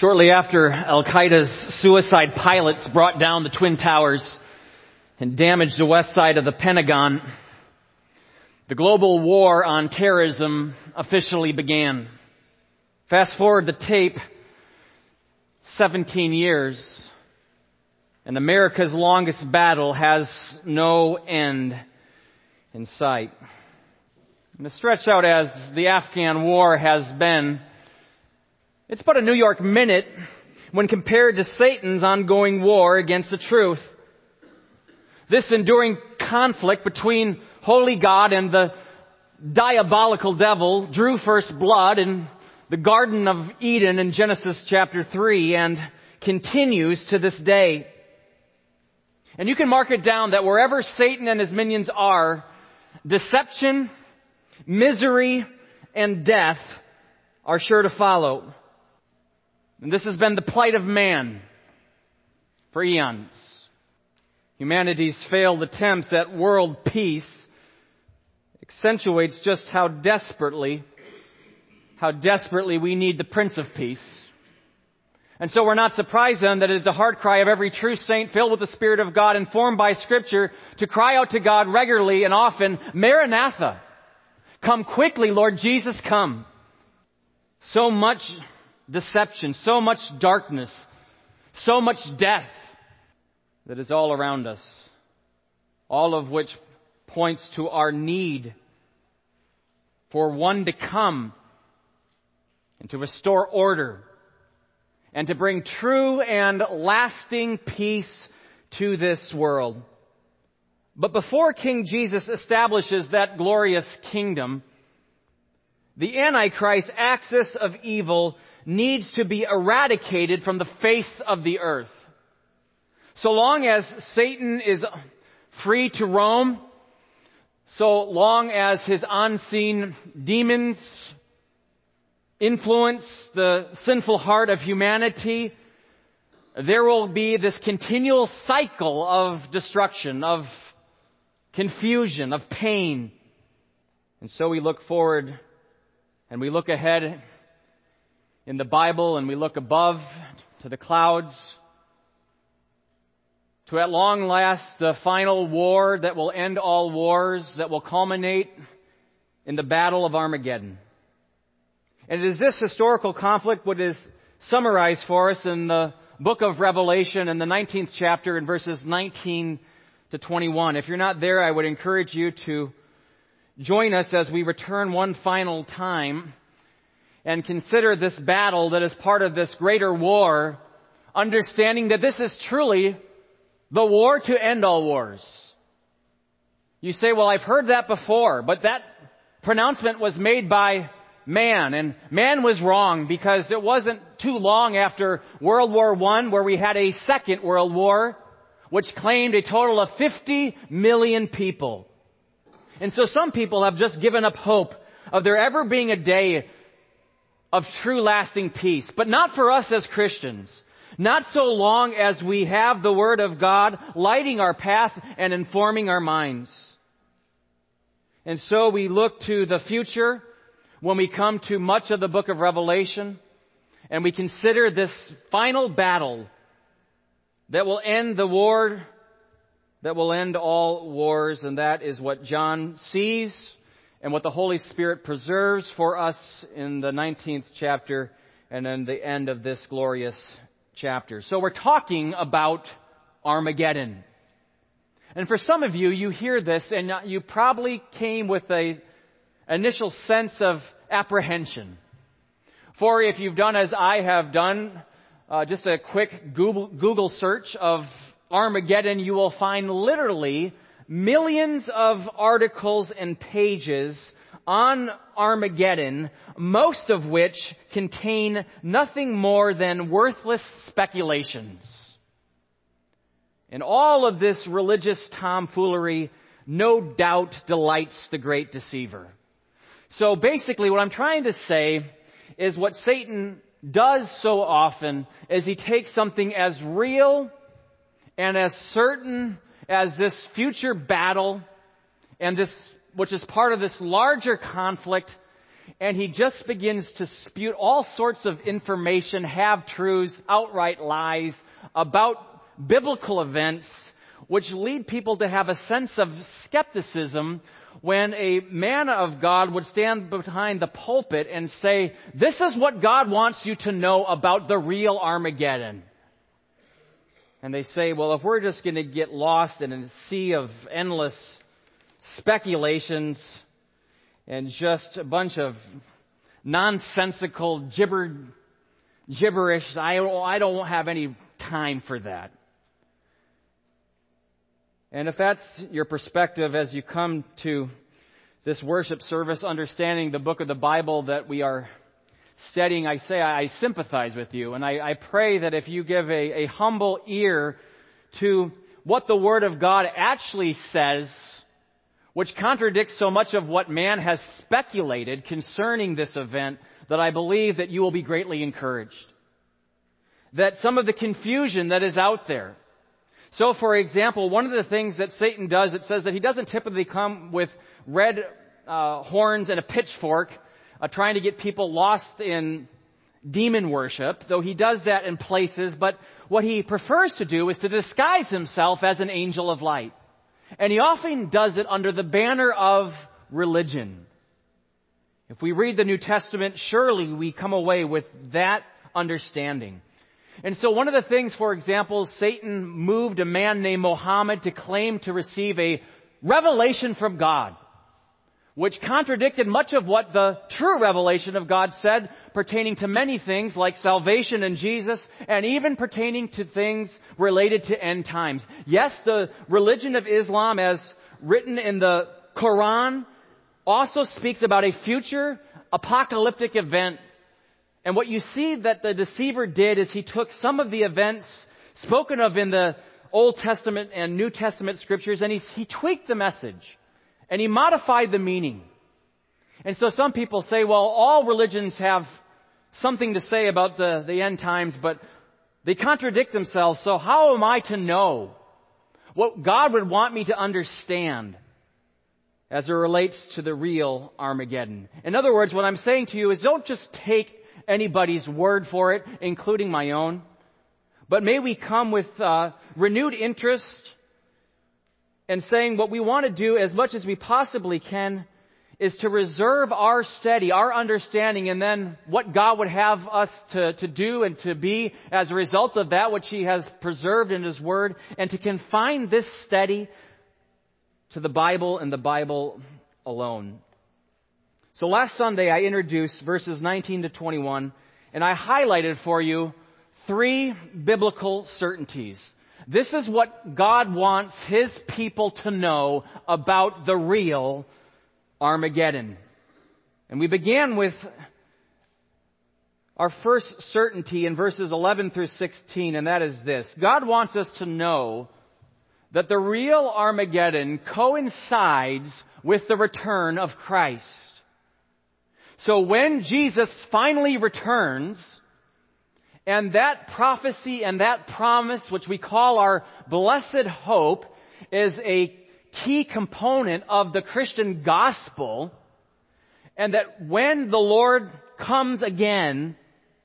Shortly after Al-Qaeda's suicide pilots brought down the Twin Towers and damaged the west side of the Pentagon, the global war on terrorism officially began. Fast forward the tape 17 years, and America's longest battle has no end in sight. And to stretch out as the Afghan war has been, it's but a New York minute when compared to Satan's ongoing war against the truth. This enduring conflict between holy God and the diabolical devil drew first blood in the Garden of Eden in Genesis chapter 3 and continues to this day. And you can mark it down that wherever Satan and his minions are, deception, misery, and death are sure to follow. And this has been the plight of man for eons. Humanity's failed attempts at world peace accentuates just how desperately we need the Prince of Peace. And so we're not surprised then that it is the heart cry of every true saint filled with the Spirit of God, informed by Scripture, to cry out to God regularly and often, Maranatha, come quickly, Lord Jesus, come. So much deception, so much darkness, so much death that is all around us, all of which points to our need for one to come and to restore order and to bring true and lasting peace to this world. But before King Jesus establishes that glorious kingdom, the Antichrist axis of evil needs to be eradicated from the face of the earth. So long as Satan is free to roam, so long as his unseen demons influence the sinful heart of humanity, there will be this continual cycle of destruction, of confusion, of pain. And so we look forward and we look ahead in the Bible and we look above to the clouds to at long last the final war that will end all wars, that will culminate in the Battle of Armageddon. And it is this historical conflict what is summarized for us in the book of Revelation in the 19th chapter in verses 19 to 21. If you're not there, I would encourage you to join us as we return one final time and consider this battle that is part of this greater war, understanding that this is truly the war to end all wars. You say, well, I've heard that before, but that pronouncement was made by man, and man was wrong because it wasn't too long after World War I where we had a second world war which claimed a total of 50 million people. And so some people have just given up hope of there ever being a day of true lasting peace, but not for us as Christians. Not so long as we have the Word of God lighting our path and informing our minds. And so we look to the future when we come to much of the book of Revelation, and we consider this final battle that will end the war, that will end all wars, and that is what John sees and what the Holy Spirit preserves for us in the 19th chapter and then the end of this glorious chapter. So we're talking about Armageddon. And for some of you, you hear this and you probably came with a initial sense of apprehension. For if you've done as I have done, just a quick Google search of Armageddon, you will find literally millions of articles and pages on Armageddon, most of which contain nothing more than worthless speculations. And all of this religious tomfoolery no doubt delights the great deceiver. So basically what I'm trying to say is what Satan does so often is he takes something as real and as certain as this future battle and this, which is part of this larger conflict, and he just begins to spew all sorts of information, half-truths, outright lies about biblical events, which lead people to have a sense of skepticism when a man of God would stand behind the pulpit and say, this is what God wants you to know about the real Armageddon. And they say, well, if we're just going to get lost in a sea of endless speculations and just a bunch of nonsensical gibberish, I don't have any time for that. And if that's your perspective as you come to this worship service, understanding the book of the Bible that we are studying, I sympathize with you. And I pray that if you give a humble ear to what the Word of God actually says, which contradicts so much of what man has speculated concerning this event, that I believe that you will be greatly encouraged. That some of the confusion that is out there. So, for example, one of the things that Satan does, it says that he doesn't typically come with red horns and a pitchfork trying to get people lost in demon worship, though he does that in places. But what he prefers to do is to disguise himself as an angel of light. And he often does it under the banner of religion. If we read the New Testament, surely we come away with that understanding. And so one of the things, for example, Satan moved a man named Muhammad to claim to receive a revelation from God, which contradicted much of what the true revelation of God said, pertaining to many things like salvation in Jesus, and even pertaining to things related to end times. Yes, the religion of Islam, as written in the Quran, also speaks about a future apocalyptic event. And what you see that the deceiver did is he took some of the events spoken of in the Old Testament and New Testament scriptures, and he tweaked the message. And he modified the meaning. And so some people say, well, all religions have something to say about the end times, but they contradict themselves. So how am I to know what God would want me to understand as it relates to the real Armageddon? In other words, what I'm saying to you is don't just take anybody's word for it, including my own, but may we come with renewed interest and saying what we want to do as much as we possibly can is to reserve our study, our understanding, and then what God would have us to do and to be as a result of that which He has preserved in His Word, and to confine this study to the Bible and the Bible alone. So last Sunday I introduced verses 19 to 21, and I highlighted for you 3 biblical certainties. This is what God wants His people to know about the real Armageddon. And we began with our first certainty in verses 11 through 16, and that is this. God wants us to know that the real Armageddon coincides with the return of Christ. So when Jesus finally returns, and that prophecy and that promise, which we call our blessed hope, is a key component of the Christian gospel, and that when the Lord comes again,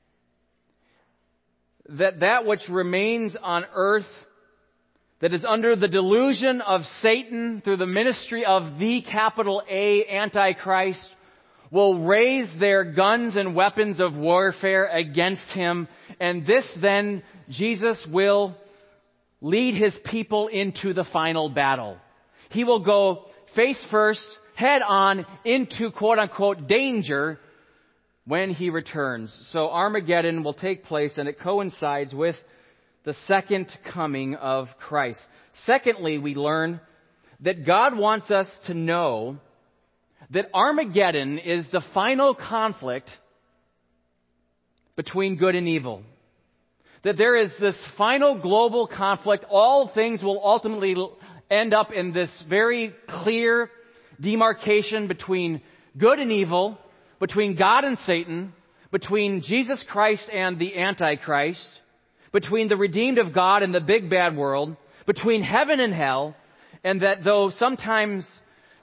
that which remains on earth, that is under the delusion of Satan through the ministry of the capital A Antichrist, will raise their guns and weapons of warfare against him. And this then, Jesus will lead His people into the final battle. He will go face first, head on, into quote-unquote danger when He returns. So Armageddon will take place, and it coincides with the second coming of Christ. Secondly, we learn that God wants us to know that Armageddon is the final conflict between good and evil. That there is this final global conflict. All things will ultimately end up in this very clear demarcation between good and evil, between God and Satan, between Jesus Christ and the Antichrist, between the redeemed of God and the big bad world, between heaven and hell, and that though sometimes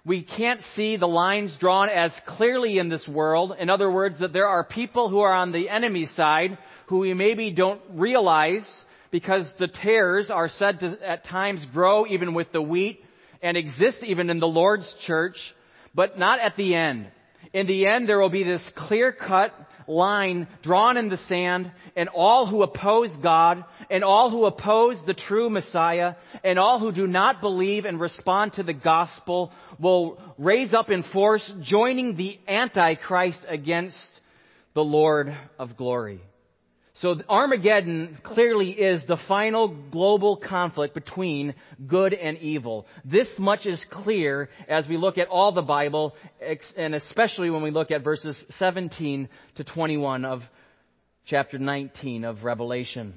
we can't see the lines drawn as clearly in this world. In other words, that there are people who are on the enemy side who we maybe don't realize because the tares are said to at times grow even with the wheat and exist even in the Lord's church, but not at the end. In the end, there will be this clear-cut line drawn in the sand, and all who oppose God, and all who oppose the true Messiah, and all who do not believe and respond to the gospel will raise up in force, joining the Antichrist against the Lord of glory. So Armageddon clearly is the final global conflict between good and evil. This much is clear as we look at all the Bible, and especially when we look at verses 17 to 21 of chapter 19 of Revelation.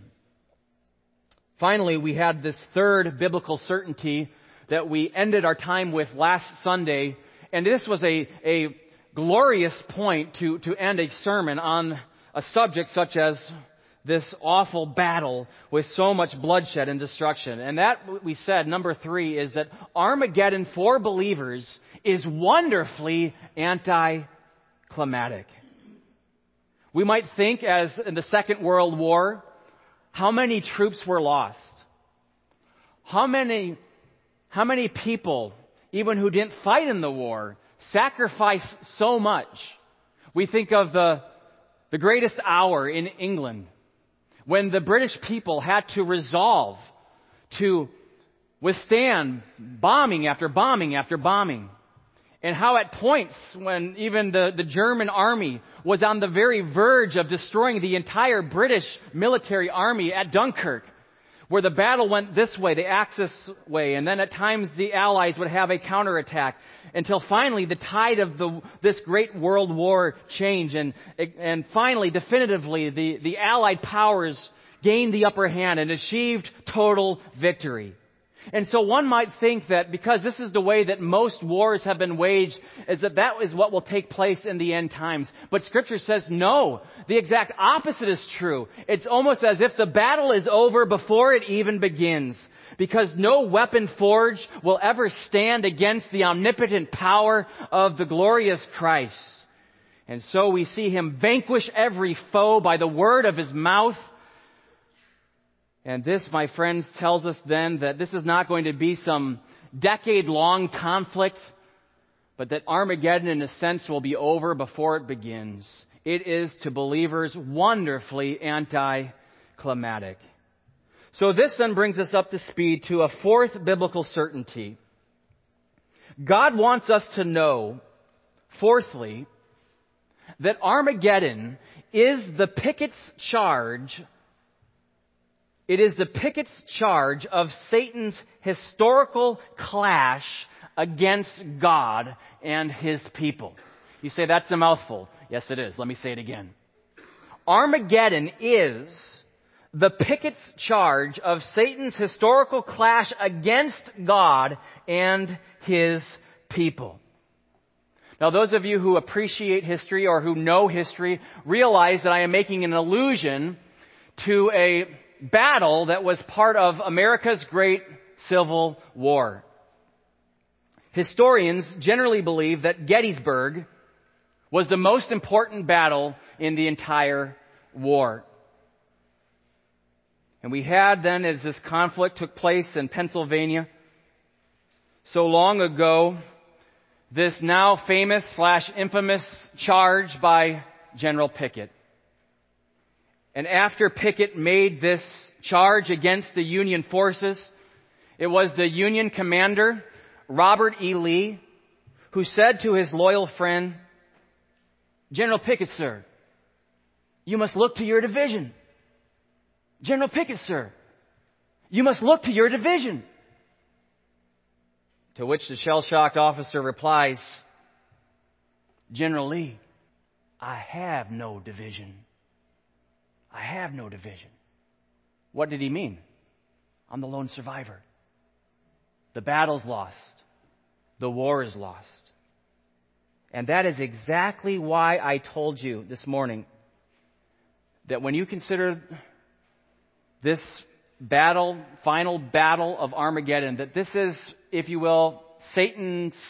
Finally, we had this third biblical certainty that we ended our time with last Sunday, and this was a glorious point to end a sermon on a subject such as this awful battle with so much bloodshed and destruction. And that, we said, number 3, is that Armageddon for believers is wonderfully anticlimactic. We might think, as in the Second World War, how many troops were lost? How many people, even who didn't fight in the war, sacrificed so much? We think of the greatest hour in England, when the British people had to resolve to withstand bombing after bombing after bombing. And how at points when even the German army was on the very verge of destroying the entire British military army at Dunkirk, where the battle went this way, the Axis way, and then at times the Allies would have a counterattack, until finally the tide of this great world war changed, and finally, definitively, the Allied powers gained the upper hand and achieved total victory. And so one might think that because this is the way that most wars have been waged, is that is what will take place in the end times. But Scripture says no. The exact opposite is true. It's almost as if the battle is over before it even begins. Because no weapon forged will ever stand against the omnipotent power of the glorious Christ. And so we see Him vanquish every foe by the word of His mouth. And this, my friends, tells us then that this is not going to be some decade-long conflict, but that Armageddon, in a sense, will be over before it begins. It is, to believers, wonderfully anticlimactic. So this then brings us up to speed to a fourth biblical certainty. God wants us to know, fourthly, that Armageddon is the Pickett's charge. It is the Pickett's charge of Satan's historical clash against God and His people. You say, that's a mouthful. Yes, it is. Let me say it again. Armageddon is the Pickett's charge of Satan's historical clash against God and His people. Now, those of you who appreciate history or who know history realize that I am making an allusion to a battle that was part of America's Great Civil War. Historians generally believe that Gettysburg was the most important battle in the entire war. And we had then, as this conflict took place in Pennsylvania so long ago, this now famous / infamous charge by General Pickett. And after Pickett made this charge against the Union forces, it was the Union commander, Robert E. Lee, who said to his loyal friend, "General Pickett, sir, you must look to your division. General Pickett, sir, you must look to your division." To which the shell-shocked officer replies, "General Lee, I have no division. I have no division." What did he mean? I'm the lone survivor. The battle's lost. The war is lost. And that is exactly why I told you this morning that when you consider this final battle of Armageddon, that this is, if you will, Satan's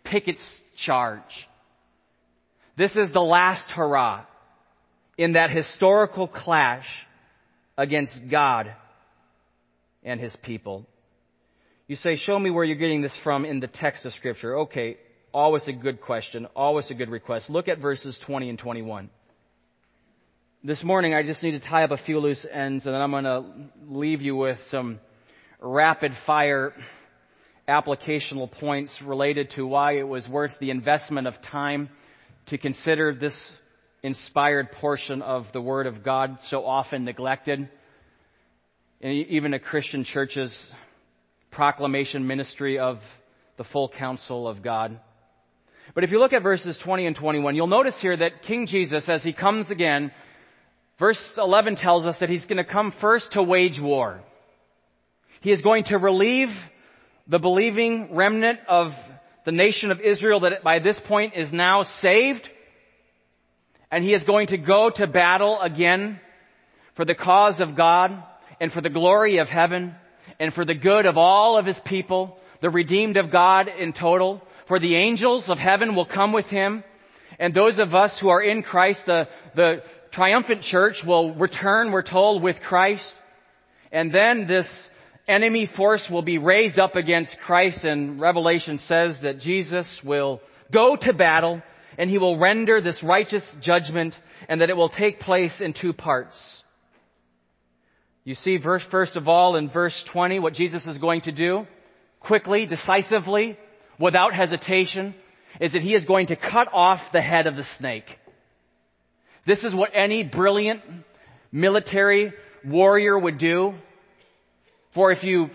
take its charge. This is the last hurrah in that historical clash against God and His people. You say, show me where you're getting this from in the text of Scripture. Okay, always a good question, always a good request. Look at verses 20 and 21. This morning I just need to tie up a few loose ends, and then I'm going to leave you with some rapid fire applicational points related to why it was worth the investment of time to consider this inspired portion of the Word of God so often neglected. And even a Christian church's proclamation ministry of the full counsel of God. But if you look at verses 20 and 21, you'll notice here that King Jesus, as He comes again, verse 11 tells us that He's going to come first to wage war. He is going to relieve the believing remnant of the nation of Israel that by this point is now saved. And He is going to go to battle again for the cause of God and for the glory of heaven and for the good of all of His people, the redeemed of God in total. For the angels of heaven will come with Him. And those of us who are in Christ, the triumphant church will return, we're told, with Christ. And then this enemy force will be raised up against Christ, and Revelation says that Jesus will go to battle and He will render this righteous judgment, and that it will take place in two parts. You see, first of all, in verse 20, what Jesus is going to do, quickly, decisively, without hesitation, is that He is going to cut off the head of the snake. This is what any brilliant military warrior would do. For if you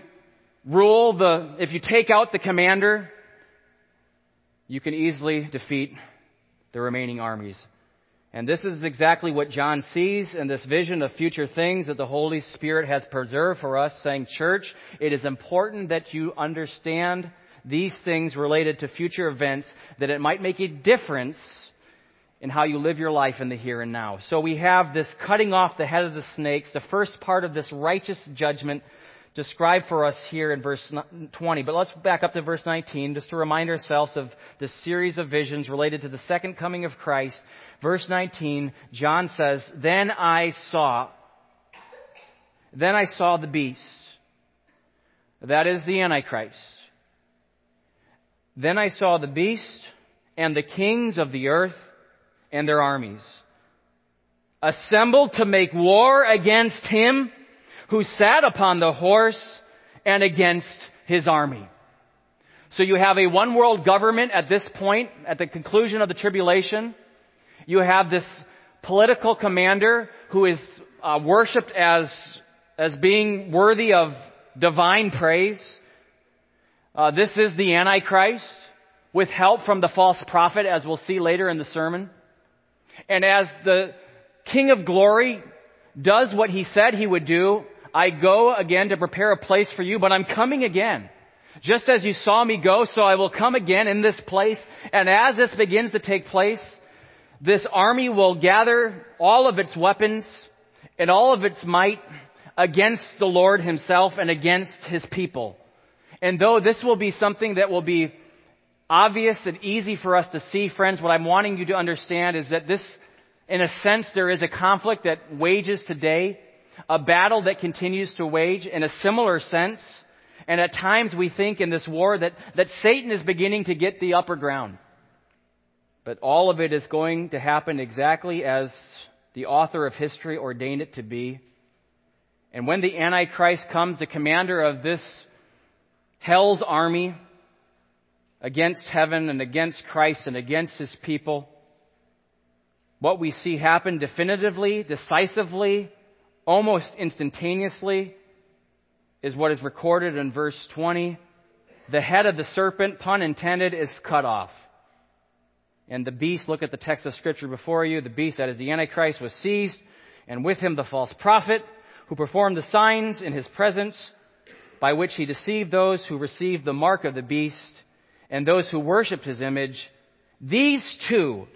take out the commander, you can easily defeat the remaining armies. And this is exactly what John sees in this vision of future things that the Holy Spirit has preserved for us, saying, church, it is important that you understand these things related to future events, that it might make a difference in how you live your life in the here and now. So we have this cutting off the head of the snakes, the first part of this righteous judgment described for us here in verse 20. But let's back up to verse 19 just to remind ourselves of this series of visions related to the second coming of Christ. Verse 19, John says, Then I saw the beast. That is the Antichrist. Then I saw the beast and the kings of the earth and their armies assembled to make war against Him who sat upon the horse and against His army. So you have a one world government at this point, at the conclusion of the tribulation. You have this political commander who is worshipped as being worthy of divine praise. This is the Antichrist, with help from the false prophet, as we'll see later in the sermon. And as the King of Glory does what He said He would do, I go again to prepare a place for you, but I'm coming again. Just as you saw me go, so I will come again in this place. And as this begins to take place, this army will gather all of its weapons and all of its might against the Lord Himself and against His people. And though this will be something that will be obvious and easy for us to see, friends, what I'm wanting you to understand is that this, in a sense, there is a conflict that wages today, a battle that continues to wage in a similar sense. And at times we think in this war that Satan is beginning to get the upper ground. But all of it is going to happen exactly as the author of history ordained it to be. And when the Antichrist comes, the commander of this hell's army against heaven and against Christ and against His people, what we see happen definitively, decisively, almost instantaneously, is what is recorded in verse 20. The head of the serpent, pun intended, is cut off. And the beast, look at the text of Scripture before you, the beast, that is the Antichrist, was seized, and with him the false prophet, who performed the signs in his presence, by which he deceived those who received the mark of the beast, and those who worshipped his image. These two,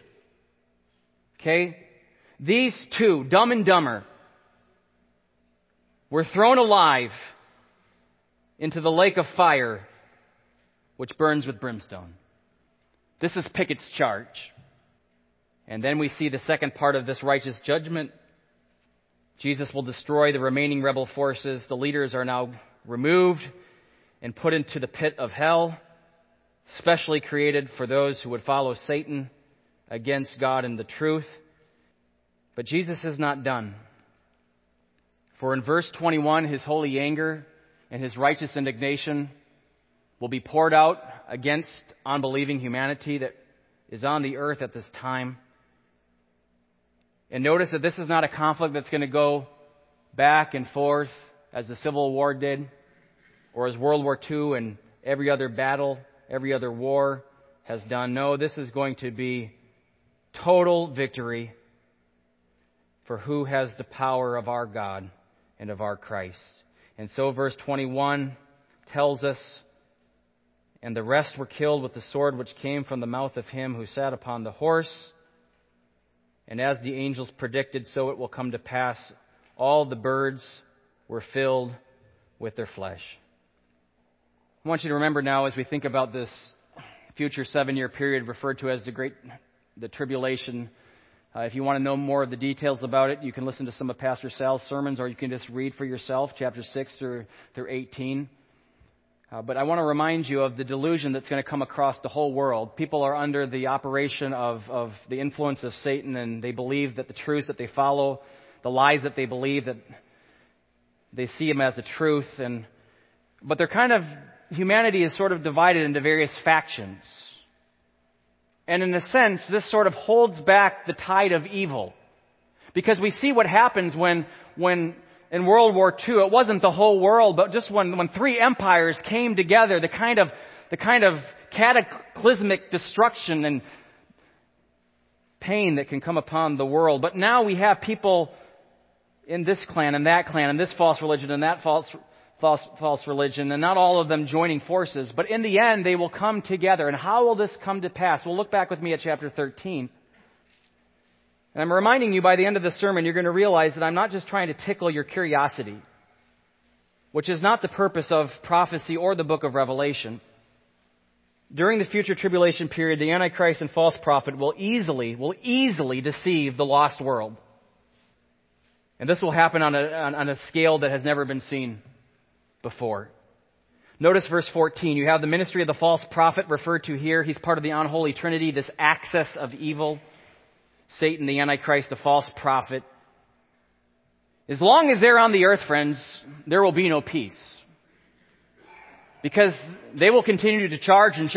Dumb and Dumber, were thrown alive into the lake of fire, which burns with brimstone. This is Pickett's charge. And then we see the second part of this righteous judgment. Jesus will destroy the remaining rebel forces. The leaders are now removed and put into the pit of hell, specially created for those who would follow Satan against God and the truth. But Jesus is not done. For in verse 21, his holy anger and his righteous indignation will be poured out against unbelieving humanity that is on the earth at this time. And notice that this is not a conflict that's going to go back and forth as the Civil War did, or as World War II and every other battle, every other war has done. No, this is going to be total victory for who has the power of our God and of our Christ. And so verse 21 tells us, and the rest were killed with the sword which came from the mouth of him who sat upon the horse. And as the angels predicted, so it will come to pass. All the birds were filled with their flesh. I want you to remember now, as we think about this future 7-year period referred to as the tribulation. If you want to know more of the details about it, you can listen to some of Pastor Sal's sermons, or you can just read for yourself, chapter 6 through 18. But I want to remind you of the delusion that's going to come across the whole world. People are under the operation of the influence of Satan, and they believe that the truths that they follow, the lies that they believe, that they see them as the truth. But humanity is sort of divided into various factions. And in a sense, this sort of holds back the tide of evil. Because we see what happens when in World War II, it wasn't the whole world, but just when three empires came together, the kind of cataclysmic destruction and pain that can come upon the world. But now we have people in this clan and that clan and this false religion and that false religion, and not all of them joining forces. But in the end, they will come together. And how will this come to pass? Well, look back with me at chapter 13. And I'm reminding you, by the end of the sermon, you're going to realize that I'm not just trying to tickle your curiosity, which is not the purpose of prophecy or the book of Revelation. During the future tribulation period, the Antichrist and false prophet will easily deceive the lost world. And this will happen on a scale that has never been seen before. Notice verse 14. You have the ministry of the false prophet referred to here. He's part of the unholy trinity, this axis of evil. Satan, the Antichrist, the false prophet. As long as they're on the earth, friends, there will be no peace. Because they will continue to charge and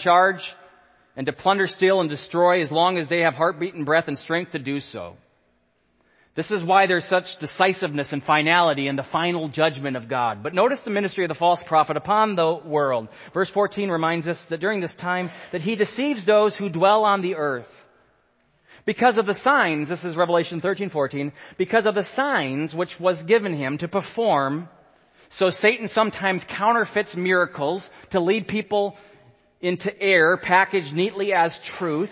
to plunder, steal, and destroy as long as they have heartbeat and breath and strength to do so. This is why there's such decisiveness and finality in the final judgment of God. But notice the ministry of the false prophet upon the world. Verse 14 reminds us that during this time that he deceives those who dwell on the earth. Because of the signs, this is Revelation 13:14, because of the signs which was given him to perform. So Satan sometimes counterfeits miracles to lead people into error, packaged neatly as truth.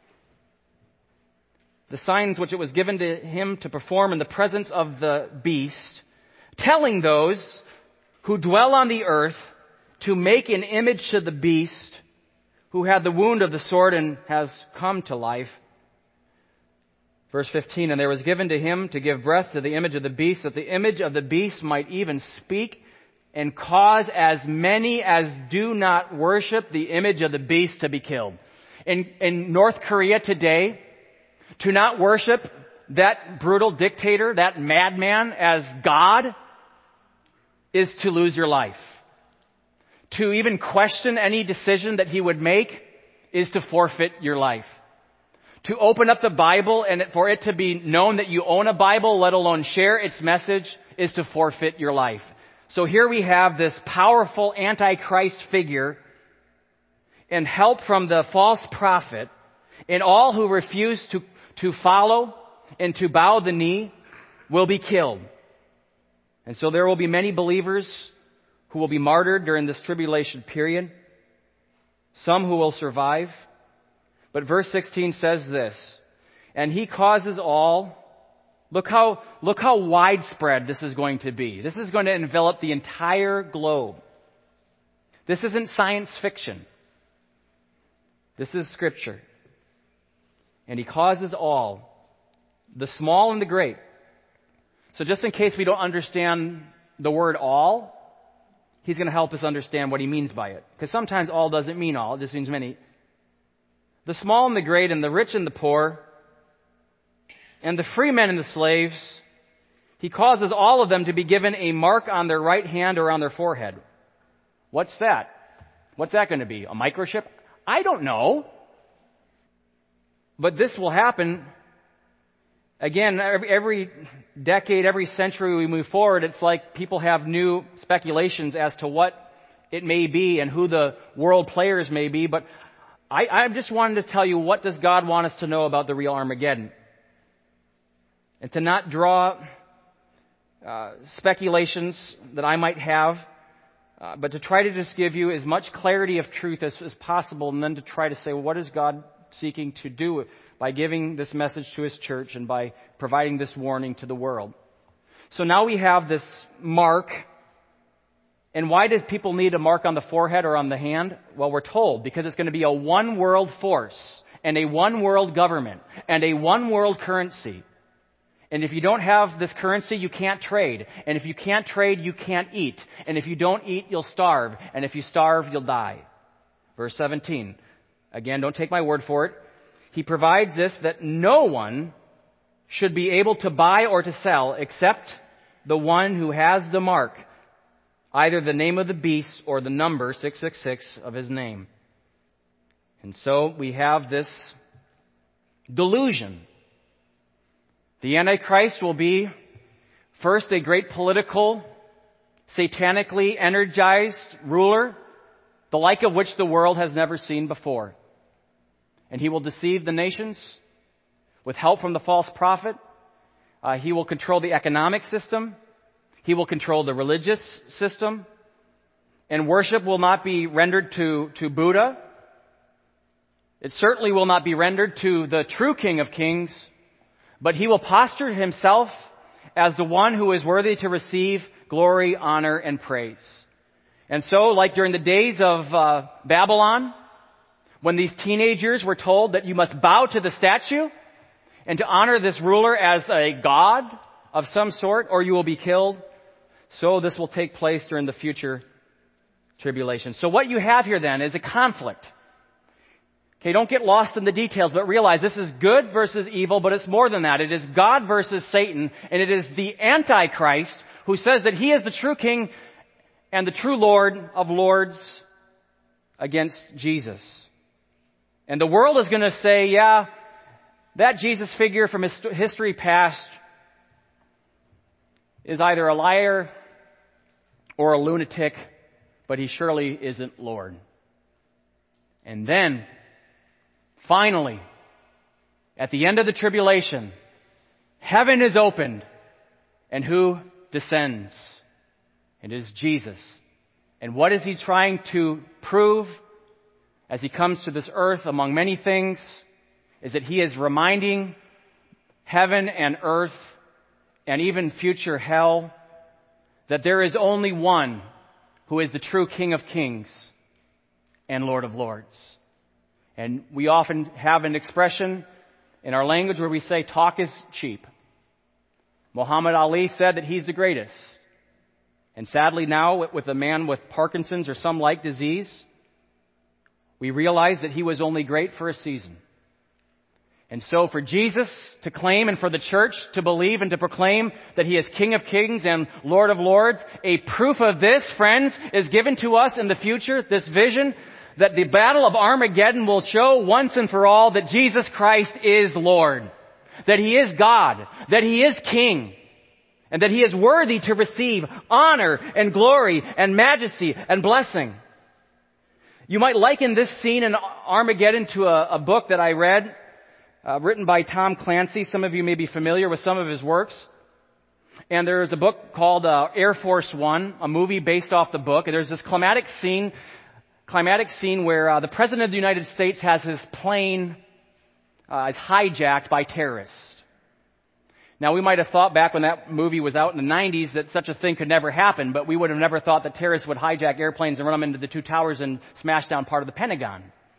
The signs which it was given to him to perform in the presence of the beast, telling those who dwell on the earth to make an image to the beast who had the wound of the sword and has come to life. Verse 15, and there was given to him to give breath to the image of the beast, that the image of the beast might even speak and cause as many as do not worship the image of the beast to be killed. In North Korea today, to not worship that brutal dictator, that madman as God, is to lose your life. To even question any decision that he would make is to forfeit your life. To open up the Bible and for it to be known that you own a Bible, let alone share its message, is to forfeit your life. So here we have this powerful Antichrist figure and help from the false prophet, and all who refuse to follow and to bow the knee will be killed. And so there will be many believers who will be martyred during this tribulation period. Some who will survive. But verse 16 says this, and he causes all, look how widespread this is going to be. This is going to envelop the entire globe. This isn't science fiction. This is Scripture. And He causes all, the small and the great. So just in case we don't understand the word all, He's going to help us understand what He means by it. Because sometimes all doesn't mean all, it just means many. The small and the great, and the rich and the poor, and the free men and the slaves, He causes all of them to be given a mark on their right hand or on their forehead. What's that? What's that going to be? A microchip? I don't know. But this will happen. Again, every decade, every century we move forward, it's like people have new speculations as to what it may be and who the world players may be. But I just wanted to tell you, what does God want us to know about the real Armageddon? And to not draw speculations that I might have, but to try to just give you as much clarity of truth as possible, and then to try to say, well, what is God seeking to do by giving this message to His church and by providing this warning to the world? So now we have this mark. And why do people need a mark on the forehead or on the hand? Well, we're told because it's going to be a one world force and a one world government and a one world currency. And if you don't have this currency, you can't trade. And if you can't trade, you can't eat. And if you don't eat, you'll starve. And if you starve, you'll die. Verse 17. Again, don't take my word for it. He provides this, that no one should be able to buy or to sell except the one who has the mark, either the name of the beast or the number 666 of his name. And so we have this delusion. The Antichrist will be first a great political, satanically energized ruler, the like of which the world has never seen before. And he will deceive the nations with help from the false prophet. He will control the economic system. He will control the religious system. And worship will not be rendered to Buddha. It certainly will not be rendered to the true King of Kings. But he will posture himself as the one who is worthy to receive glory, honor, and praise. And so, like during the days of Babylon, when these teenagers were told that you must bow to the statue and to honor this ruler as a god of some sort, or you will be killed, so this will take place during the future tribulation. So what you have here then is a conflict. Okay, don't get lost in the details, but realize this is good versus evil, but it's more than that. It is God versus Satan, and it is the Antichrist who says that he is the true king and the true Lord of lords against Jesus. And the world is going to say, yeah, that Jesus figure from history past is either a liar or a lunatic, but he surely isn't Lord. And then, finally, at the end of the tribulation, heaven is opened, and who descends? It is Jesus. And what is he trying to prove as he comes to this earth, among many things, is that he is reminding heaven and earth and even future hell that there is only one who is the true King of Kings and Lord of Lords. And we often have an expression in our language where we say talk is cheap. Muhammad Ali said that he's the greatest. And sadly now, with a man with Parkinson's or some like disease, we realize that he was only great for a season. And so for Jesus to claim and for the church to believe and to proclaim that he is King of Kings and Lord of Lords, a proof of this, friends, is given to us in the future, this vision, that the battle of Armageddon will show once and for all that Jesus Christ is Lord, that he is God, that he is King, and that he is worthy to receive honor and glory and majesty and blessing. You might liken this scene in Armageddon to a book that I read, written by Tom Clancy. Some of you may be familiar with some of his works. And there is a book called Air Force One, a movie based off the book. And there's this climatic scene where the President of the United States has his plane is hijacked by terrorists. Now, we might have thought back when that movie was out in the 90s that such a thing could never happen, but we would have never thought that terrorists would hijack airplanes and run them into the two towers and smash down part of the Pentagon.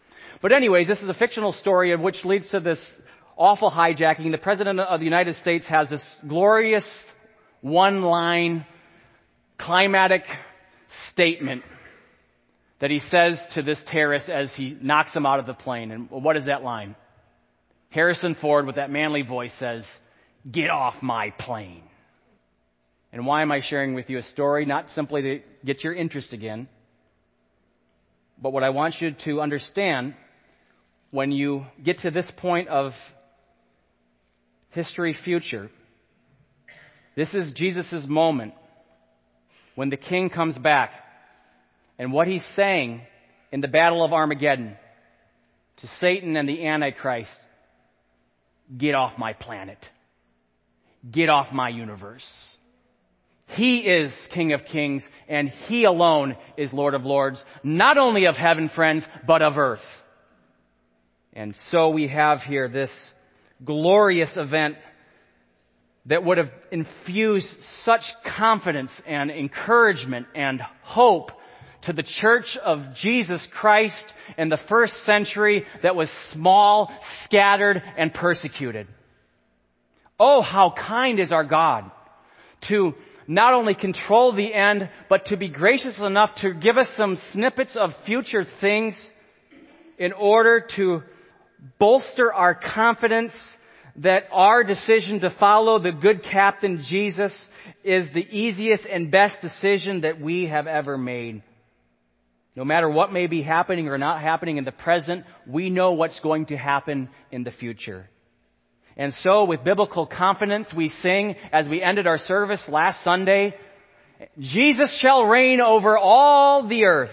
But anyways, this is a fictional story which leads to this awful hijacking. The President of the United States has this glorious one-line climatic statement that he says to this terrorist as he knocks him out of the plane. And what is that line? Harrison Ford, with that manly voice, says, "Get off my plane." And why am I sharing with you a story? Not simply to get your interest again, but what I want you to understand, when you get to this point of history future, this is Jesus' moment when the King comes back. And what he's saying in the Battle of Armageddon to Satan and the Antichrist: get off my planet. Get off my universe. He is King of Kings, and He alone is Lord of Lords, not only of heaven, friends, but of earth. And so we have here this glorious event that would have infused such confidence and encouragement and hope to the church of Jesus Christ in the first century that was small, scattered, and persecuted. Oh, how kind is our God to not only control the end, but to be gracious enough to give us some snippets of future things in order to bolster our confidence that our decision to follow the good captain Jesus is the easiest and best decision that we have ever made. No matter what may be happening or not happening in the present, we know what's going to happen in the future. And so, with biblical confidence, we sing, as we ended our service last Sunday, Jesus shall reign over all the earth,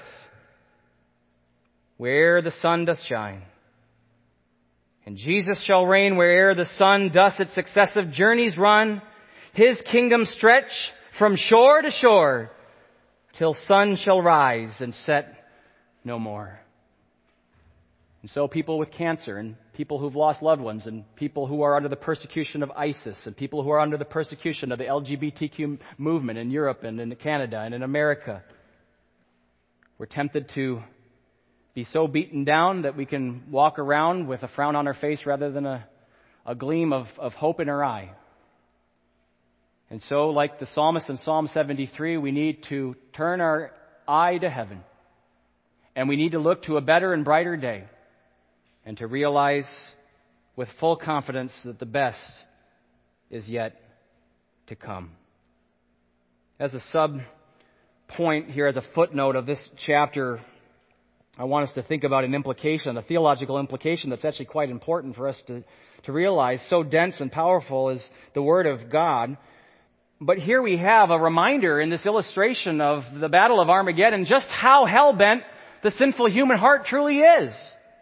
where'er the sun doth shine. And Jesus shall reign where'er the sun doth its successive journeys run. His kingdom stretch from shore to shore, till sun shall rise and set no more. And so people with cancer, and people who've lost loved ones, and people who are under the persecution of ISIS, and people who are under the persecution of the LGBTQ movement in Europe and in Canada and in America, we're tempted to be so beaten down that we can walk around with a frown on our face rather than a gleam of hope in our eye. And so, like the psalmist in Psalm 73, we need to turn our eye to heaven. And we need to look to a better and brighter day. And to realize with full confidence that the best is yet to come. As a sub-point here, as a footnote of this chapter, I want us to think about an implication, a theological implication that's actually quite important for us to realize. So dense and powerful is the Word of God. But here we have a reminder in this illustration of the Battle of Armageddon just how hell-bent the sinful human heart truly is.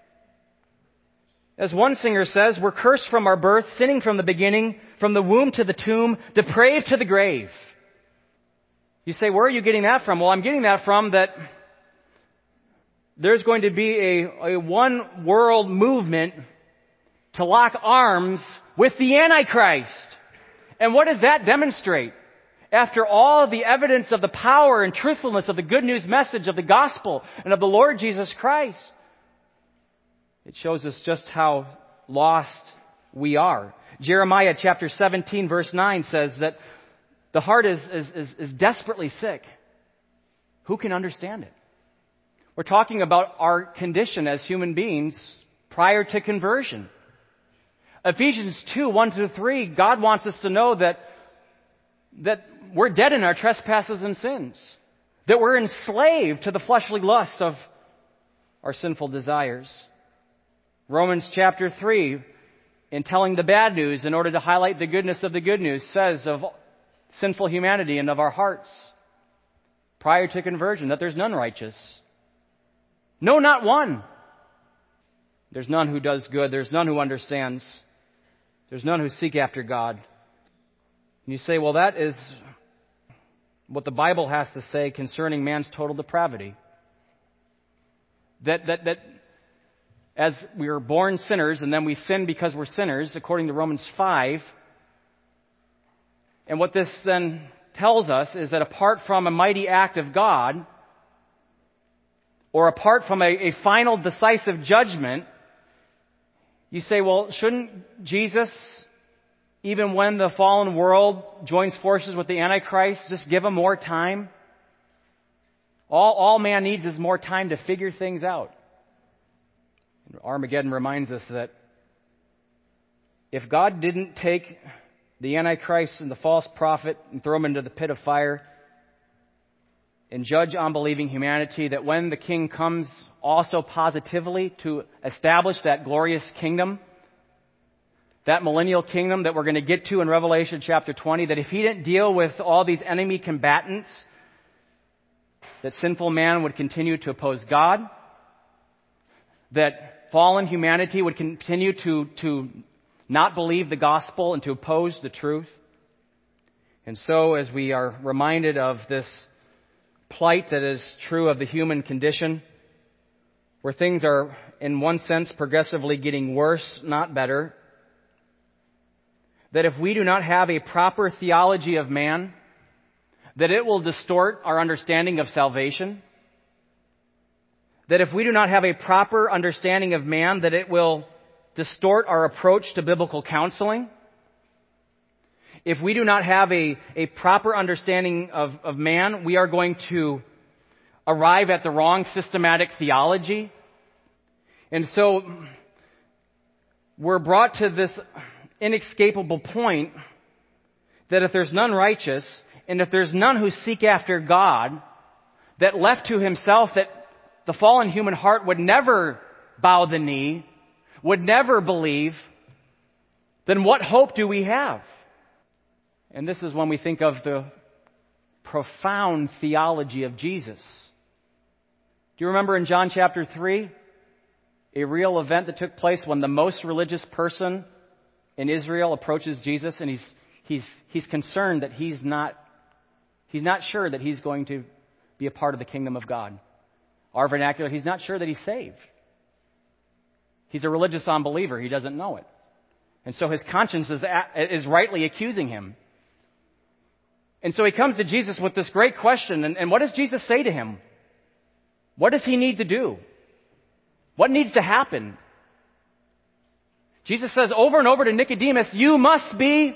As one singer says, we're cursed from our birth, sinning from the beginning, from the womb to the tomb, depraved to the grave. You say, where are you getting that from? Well, I'm getting that from that there's going to be a one world movement to lock arms with the Antichrist. And what does that demonstrate? After all the evidence of the power and truthfulness of the good news message of the gospel and of the Lord Jesus Christ, it shows us just how lost we are. Jeremiah chapter 17 verse 9 says that the heart is desperately sick. Who can understand it? We're talking about our condition as human beings prior to conversion. Ephesians 2, 1-3, God wants us to know that we're dead in our trespasses and sins. That we're enslaved to the fleshly lusts of our sinful desires. Romans chapter 3, in telling the bad news in order to highlight the goodness of the good news, says of sinful humanity and of our hearts prior to conversion that there's none righteous. No, not one. There's none who does good. There's none who understands. There's none who seek after God. And you say, well, that is what the Bible has to say concerning man's total depravity. That as we are born sinners and then we sin because we're sinners, according to Romans 5. And what this then tells us is that apart from a mighty act of God, or apart from a final decisive judgment, you say, well, shouldn't Jesus, even when the fallen world joins forces with the Antichrist, just give him more time? All man needs is more time to figure things out. Armageddon reminds us that if God didn't take the Antichrist and the false prophet and throw him into the pit of fire and judge unbelieving humanity, that when the King comes also positively to establish that glorious kingdom, that millennial kingdom that we're going to get to in Revelation chapter 20, that if he didn't deal with all these enemy combatants, that sinful man would continue to oppose God, that fallen humanity would continue to not believe the gospel and to oppose the truth. And so, as we are reminded of this plight that is true of the human condition, where things are, in one sense, progressively getting worse, not better, that if we do not have a proper theology of man, that it will distort our understanding of salvation. That if we do not have a proper understanding of man, that it will distort our approach to biblical counseling. If we do not have a proper understanding of man, we are going to arrive at the wrong systematic theology. And so we're brought to this inescapable point that if there's none righteous, and if there's none who seek after God, that left to himself, that the fallen human heart would never bow the knee, would never believe, then what hope do we have? And this is when we think of the profound theology of Jesus. Do you remember in John chapter 3, a real event that took place when the most religious person in Israel approaches Jesus, and he's concerned that he's not sure that he's going to be a part of the kingdom of God. Our vernacular, he's not sure that he's saved. He's a religious unbeliever. He doesn't know it. And so his conscience is rightly accusing him. And so he comes to Jesus with this great question. And what does Jesus say to him? What does he need to do? What needs to happen? Jesus says over and over to Nicodemus, you must be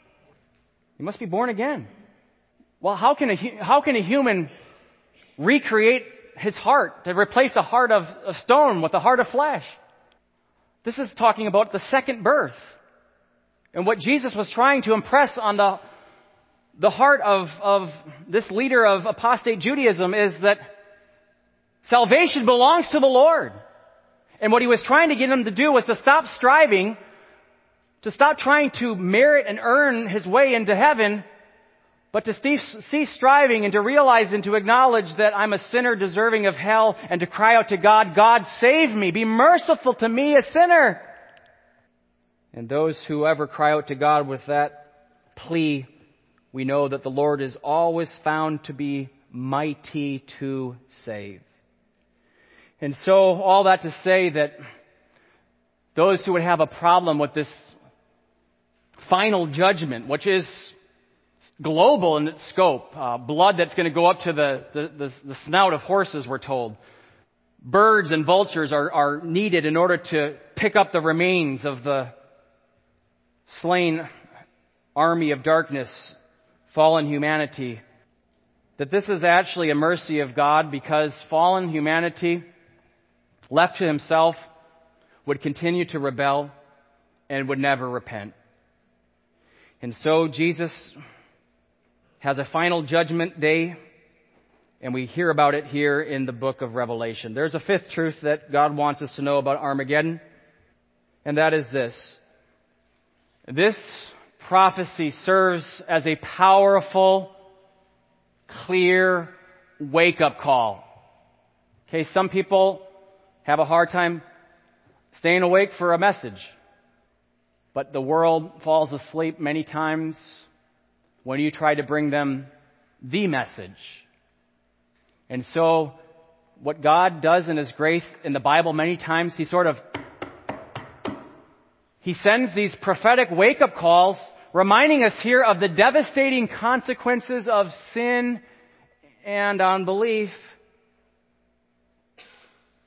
born again. Well, how can a human recreate his heart, to replace a heart of stone with a heart of flesh? This is talking about the second birth. And what Jesus was trying to impress on the heart of this leader of apostate Judaism is that salvation belongs to the Lord. And what he was trying to get him to do was to stop striving, to stop trying to merit and earn his way into heaven, but to cease striving and to realize and to acknowledge that I'm a sinner deserving of hell, and to cry out to God, God, save me, be merciful to me, a sinner. And those who ever cry out to God with that plea, we know that the Lord is always found to be mighty to save. And so, all that to say that those who would have a problem with this final judgment, which is global in its scope, blood that's going to go up to the snout of horses, we're told. Birds and vultures are needed in order to pick up the remains of the slain army of darkness, fallen humanity. That this is actually a mercy of God, because fallen humanity, left to himself, would continue to rebel and would never repent. And so Jesus has a final judgment day, and we hear about it here in the book of Revelation. There's a fifth truth that God wants us to know about Armageddon, and that is this. This prophecy serves as a powerful, clear wake-up call. Okay, some people have a hard time staying awake for a message, but the world falls asleep many times when you try to bring them the message. And so, what God does in His grace in the Bible many times, He sends these prophetic wake-up calls, reminding us here of the devastating consequences of sin and unbelief.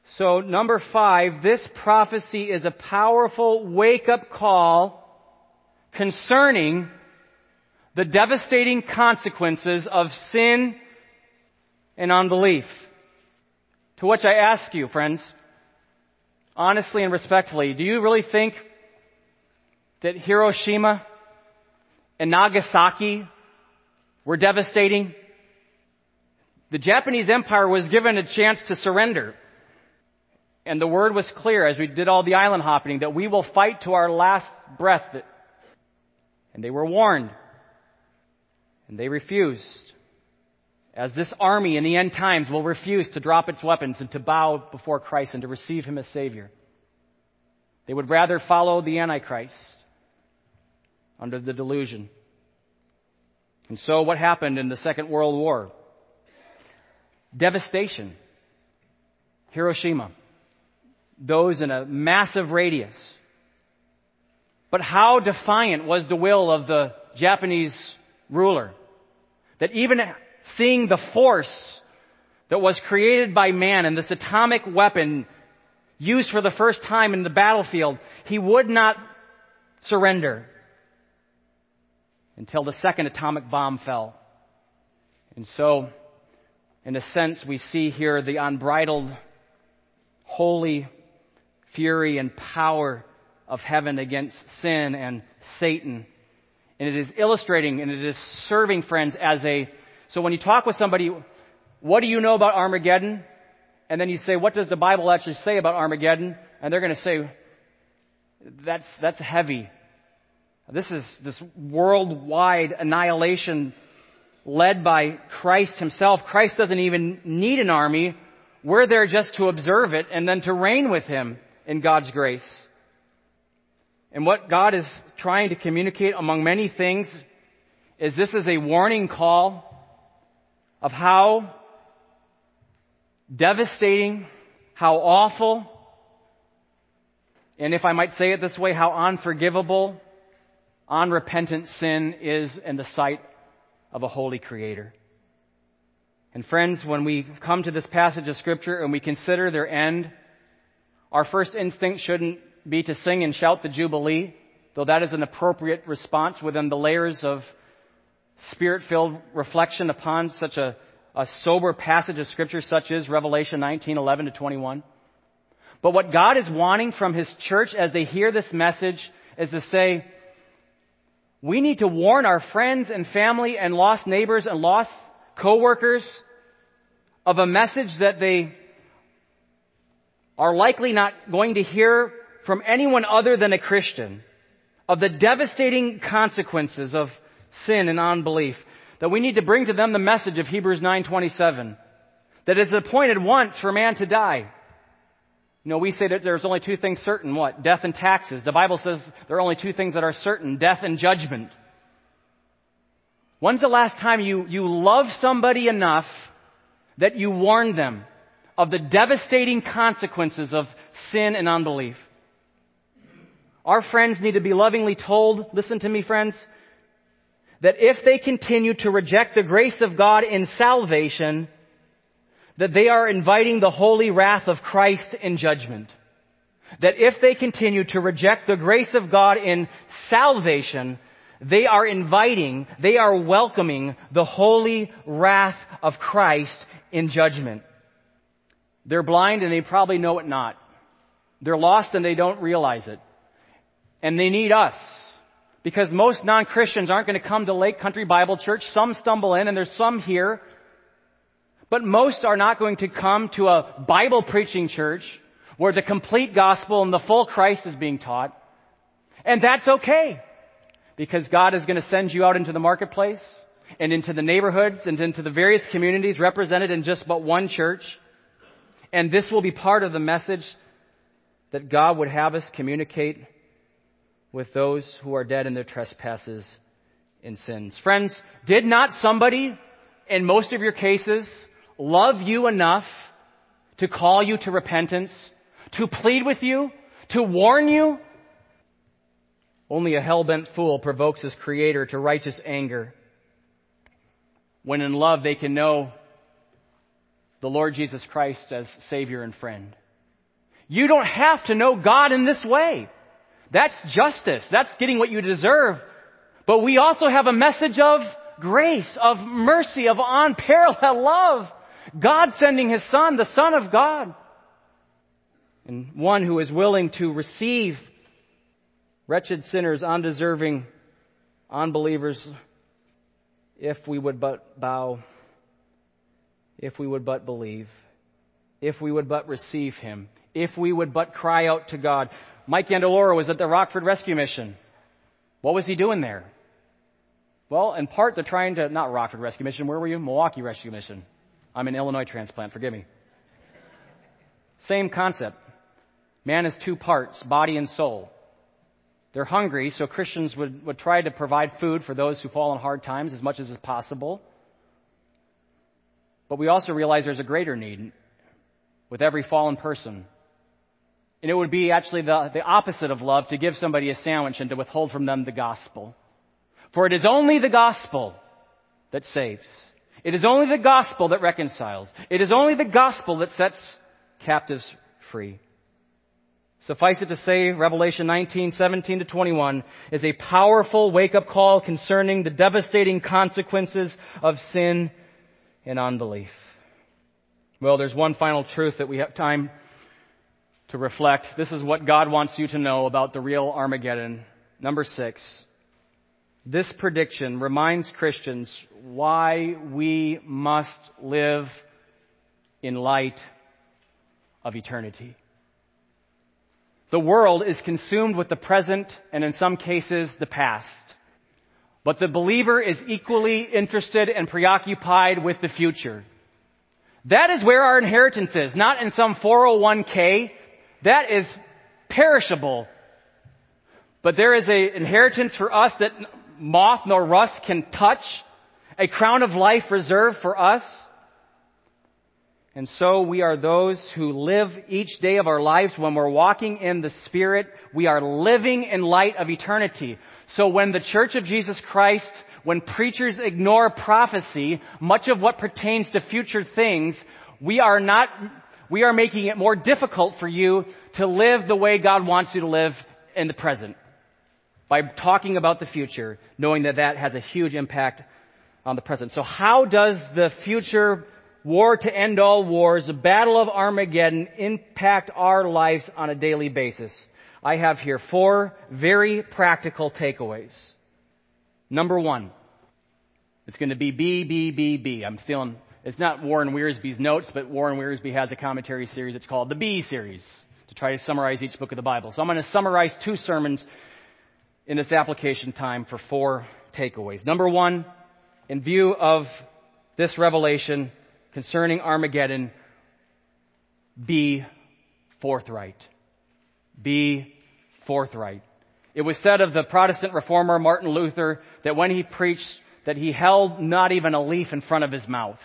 So, number 5, this prophecy is a powerful wake-up call concerning the devastating consequences of sin and unbelief. To which I ask you, friends, honestly and respectfully, do you really think that Hiroshima and Nagasaki were devastating? The Japanese Empire was given a chance to surrender. And the word was clear as we did all the island hopping that we will fight to our last breath. And they were warned. And they refused. As this army in the end times will refuse to drop its weapons and to bow before Christ and to receive Him as Savior. They would rather follow the Antichrist under the delusion. And so what happened in the Second World War? Devastation. Hiroshima. Those in a massive radius. But how defiant was the will of the Japanese ruler that even seeing the force that was created by man and this atomic weapon used for the first time in the battlefield, he would not surrender until the second atomic bomb fell. And so, in a sense, we see here the unbridled, holy fury and power of heaven against sin and Satan. And it is illustrating and it is serving, friends, so when you talk with somebody, what do you know about Armageddon? And then you say, what does the Bible actually say about Armageddon? And they're going to say, that's heavy. This is this worldwide annihilation led by Christ Himself. Christ doesn't even need an army. We're there just to observe it and then to reign with Him in God's grace. And what God is trying to communicate among many things is this is a warning call of how devastating, how awful, and if I might say it this way, how unforgivable, unrepentant sin is in the sight of a holy Creator. And friends, when we come to this passage of Scripture and we consider their end, our first instinct shouldn't be to sing and shout the Jubilee, though that is an appropriate response within the layers of Spirit-filled reflection upon such a sober passage of Scripture such as Revelation 19:11-21. But what God is wanting from His church as they hear this message is to say, we need to warn our friends and family and lost neighbors and lost co-workers of a message that they are likely not going to hear from anyone other than a Christian, of the devastating consequences of sin and unbelief, that we need to bring to them the message of Hebrews 9:27, that it's appointed once for man to die. You know, we say that there's only two things certain, what? Death and taxes. The Bible says there are only two things that are certain, death and judgment. When's the last time you loved somebody enough that you warned them of the devastating consequences of sin and unbelief? Our friends need to be lovingly told, listen to me friends, that if they continue to reject the grace of God in salvation, that they are inviting the holy wrath of Christ in judgment. That if they continue to reject the grace of God in salvation, they are welcoming the holy wrath of Christ in judgment. They're blind and they probably know it not. They're lost and they don't realize it. And they need us. Because most non-Christians aren't going to come to Lake Country Bible Church. Some stumble in, and there's some here. But most are not going to come to a Bible preaching church where the complete gospel and the full Christ is being taught. And that's okay. Because God is going to send you out into the marketplace and into the neighborhoods and into the various communities represented in just but one church. And this will be part of the message that God would have us communicate with those who are dead in their trespasses and sins. Friends, did not somebody, in most of your cases, love you enough to call you to repentance, to plead with you, to warn you? Only a hell-bent fool provokes his Creator to righteous anger, when in love they can know the Lord Jesus Christ as Savior and friend. You don't have to know God in this way. That's justice. That's getting what you deserve. But we also have a message of grace, of mercy, of unparalleled love. God sending His Son, the Son of God. And one who is willing to receive wretched sinners, undeserving unbelievers, if we would but bow, if we would but believe, if we would but receive Him, if we would but cry out to God. Mike Yandalora was at the Rockford Rescue Mission. What was he doing there? Well, in part, they're trying to, not Rockford Rescue Mission, where were you? Milwaukee Rescue Mission. I'm an Illinois transplant, forgive me. Same concept. Man is two parts, body and soul. They're hungry, so Christians would try to provide food for those who fall in hard times as much as is possible. But we also realize there's a greater need with every fallen person. And it would be actually the opposite of love to give somebody a sandwich and to withhold from them the gospel. For it is only the gospel that saves. It is only the gospel that reconciles. It is only the gospel that sets captives free. Suffice it to say, Revelation 19:17-21 is a powerful wake-up call concerning the devastating consequences of sin and unbelief. Well, there's one final truth that we have time to reflect. This is what God wants you to know about the real Armageddon. Number 6. This prediction reminds Christians why we must live in light of eternity. The world is consumed with the present and in some cases the past. But the believer is equally interested and preoccupied with the future. That is where our inheritance is, not in some 401k. That is perishable. But there is an inheritance for us that moth nor rust can touch, a crown of life reserved for us. And so we are those who live each day of our lives when we're walking in the Spirit. We are living in light of eternity. So when the Church of Jesus Christ, when preachers ignore prophecy, much of what pertains to future things, we are making it more difficult for you to live the way God wants you to live in the present. By talking about the future, knowing that that has a huge impact on the present. So how does the future war to end all wars, the battle of Armageddon, impact our lives on a daily basis? I have here 4 very practical takeaways. Number 1, it's going to be B. I'm stealing, it's not Warren Wiersbe's notes, but Warren Wiersbe has a commentary series. It's called the B series to try to summarize each book of the Bible. So I'm going to summarize 2 sermons in this application time for 4 takeaways. Number 1, in view of this revelation concerning Armageddon, be forthright. Be forthright. It was said of the Protestant reformer Martin Luther that when he preached, that he held not even a leaf in front of his mouth.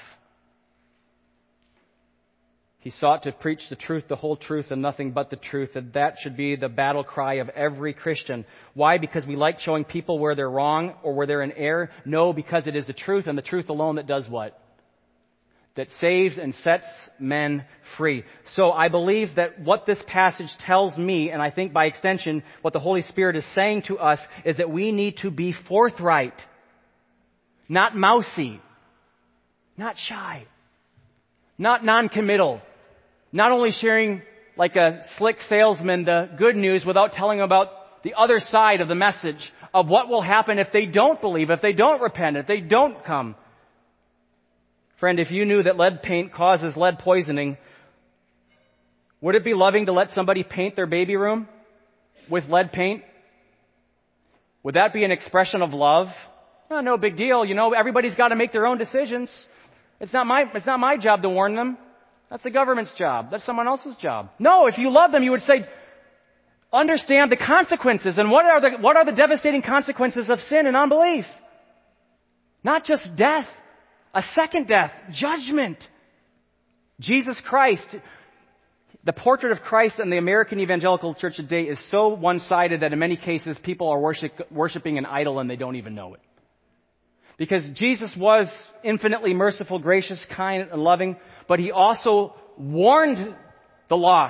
He sought to preach the truth, the whole truth, and nothing but the truth. And that should be the battle cry of every Christian. Why? Because we like showing people where they're wrong or where they're in error? No, because it is the truth and the truth alone that does what? That saves and sets men free. So I believe that what this passage tells me, and I think by extension what the Holy Spirit is saying to us, is that we need to be forthright. Not mousy. Not shy. Not non-committal. Not only sharing like a slick salesman the good news without telling them about the other side of the message of what will happen if they don't believe, if they don't repent, if they don't come. Friend, if you knew that lead paint causes lead poisoning, would it be loving to let somebody paint their baby room with lead paint? Would that be an expression of love? Oh, no big deal. You know, everybody's got to make their own decisions. It's not my job to warn them. That's the government's job. That's someone else's job. No, if you love them, you would say, understand the consequences. And what are the devastating consequences of sin and unbelief? Not just death, a second death, judgment. Jesus Christ, the portrait of Christ in the American evangelical church today is so one-sided that in many cases people are worshiping an idol and they don't even know it. Because Jesus was infinitely merciful, gracious, kind, and loving, but He also warned the lost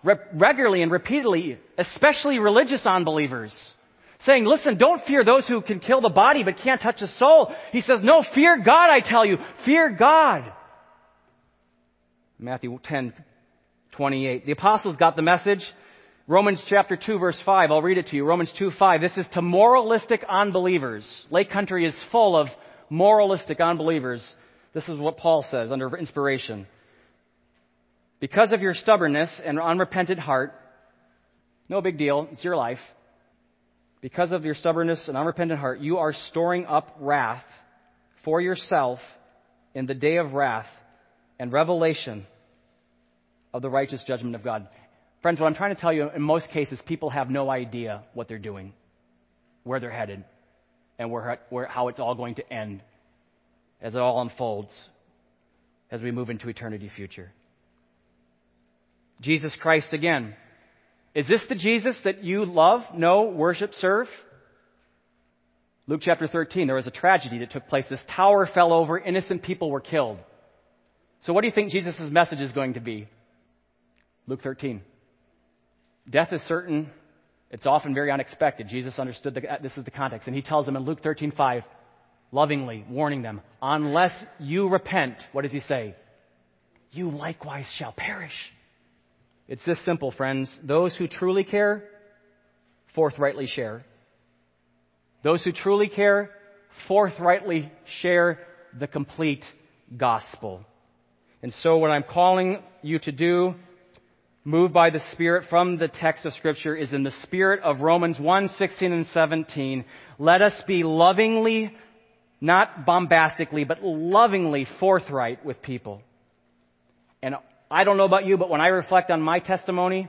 regularly and repeatedly, especially religious unbelievers, saying, listen, don't fear those who can kill the body but can't touch the soul. He says, no, fear God, I tell you. Fear God. Matthew 10:28. The apostles got the message. Romans chapter 2, verse 5. I'll read it to you. Romans 2:5. This is to moralistic unbelievers. Lake Country is full of moralistic unbelievers. This is what Paul says under inspiration. Because of your stubbornness and unrepentant heart, no big deal, it's your life. Because of your stubbornness and unrepentant heart, you are storing up wrath for yourself in the day of wrath and revelation of the righteous judgment of God. Friends, what I'm trying to tell you, in most cases, people have no idea what they're doing, where they're headed, and how it's all going to end as it all unfolds as we move into eternity future. Jesus Christ again. Is this the Jesus that you love, know, worship, serve? Luke chapter 13, there was a tragedy that took place. This tower fell over, innocent people were killed. So what do you think Jesus' message is going to be? Luke 13. Death is certain. It's often very unexpected. Jesus understood this is the context. And he tells them in Luke 13:5, lovingly warning them, unless you repent, what does he say? You likewise shall perish. It's this simple, friends. Those who truly care, forthrightly share. Those who truly care, forthrightly share the complete gospel. And so what I'm calling you to do, moved by the Spirit from the text of Scripture, is in the spirit of Romans 1:16 and 17. Let us be lovingly, not bombastically, but lovingly forthright with people. And I don't know about you, but when I reflect on my testimony,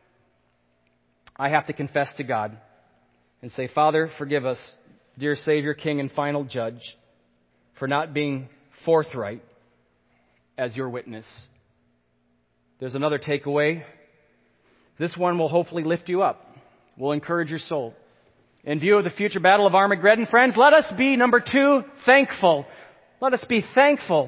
I have to confess to God and say, Father, forgive us, dear Savior, King, and final Judge, for not being forthright as your witness. There's another takeaway. This one will hopefully lift you up, will encourage your soul. In view of the future battle of Armageddon, friends, let us be, number 2, thankful. Let us be thankful.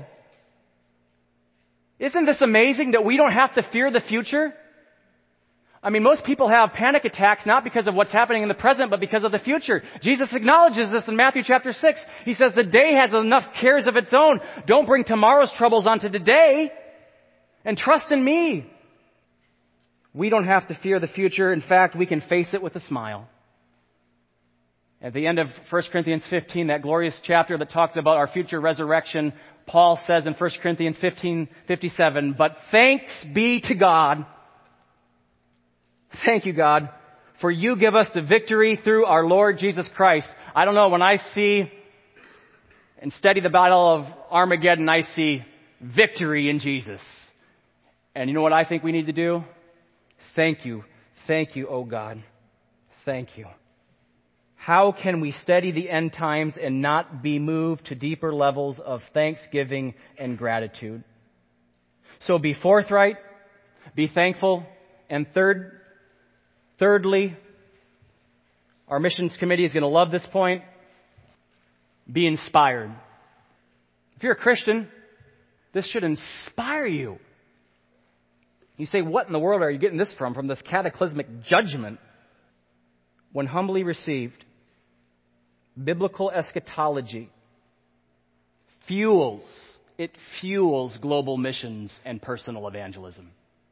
Isn't this amazing that we don't have to fear the future? I mean, most people have panic attacks not because of what's happening in the present, but because of the future. Jesus acknowledges this in Matthew chapter 6. He says, the day has enough cares of its own. Don't bring tomorrow's troubles onto today. And trust in me. We don't have to fear the future. In fact, we can face it with a smile. At the end of 1 Corinthians 15, that glorious chapter that talks about our future resurrection, Paul says in 1 Corinthians 15:57, but thanks be to God. Thank you, God, for you give us the victory through our Lord Jesus Christ. I don't know, when I see and study the battle of Armageddon, I see victory in Jesus. And you know what I think we need to do? Thank you, oh God. Thank you. How can we study the end times and not be moved to deeper levels of thanksgiving and gratitude? So be forthright, be thankful, and thirdly, our missions committee is going to love this point, be inspired. If you're a Christian, this should inspire you. You say, what in the world are you getting this from this cataclysmic judgment? When humbly received, biblical eschatology fuels global missions and personal evangelism.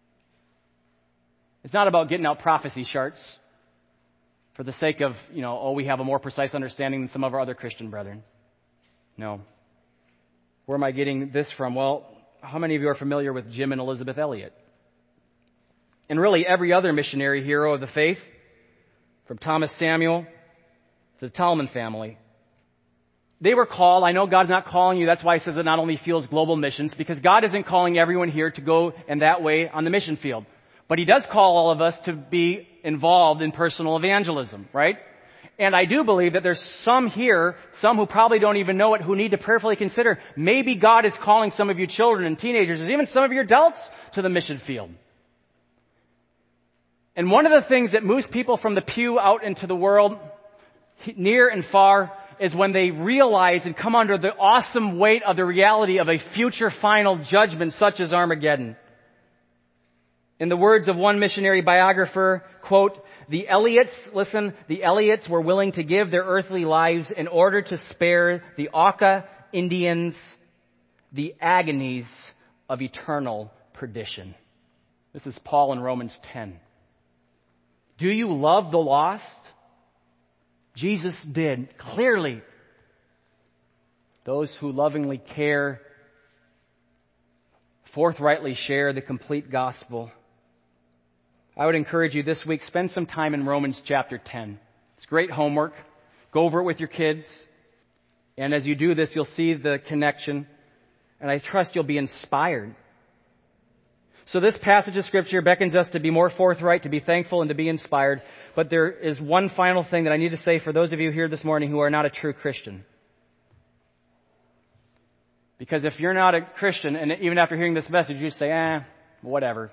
It's not about getting out prophecy charts for the sake of, we have a more precise understanding than some of our other Christian brethren. No. Where am I getting this from? Well, how many of you are familiar with Jim and Elizabeth Elliot? And really every other missionary hero of the faith, from Thomas Samuel to the Tallman family. They were called. I know God's not calling you. That's why he says it not only fuels global missions, because God isn't calling everyone here to go in that way on the mission field. But he does call all of us to be involved in personal evangelism, right? And I do believe that there's some here, some who probably don't even know it, who need to prayerfully consider, maybe God is calling some of you children and teenagers, or even some of your adults, to the mission field. And one of the things that moves people from the pew out into the world, near and far, is when they realize and come under the awesome weight of the reality of a future final judgment such as Armageddon. In the words of one missionary biographer, quote, the Elliots were willing to give their earthly lives in order to spare the Auca Indians the agonies of eternal perdition. This is Paul in Romans 10. Do you love the lost? Jesus did, clearly. Those who lovingly care, forthrightly share the complete gospel. I would encourage you this week, spend some time in Romans chapter 10. It's great homework. Go over it with your kids. And as you do this, you'll see the connection. And I trust you'll be inspired. So this passage of Scripture beckons us to be more forthright, to be thankful, and to be inspired. But there is one final thing that I need to say for those of you here this morning who are not a true Christian. Because if you're not a Christian, and even after hearing this message, you say, whatever.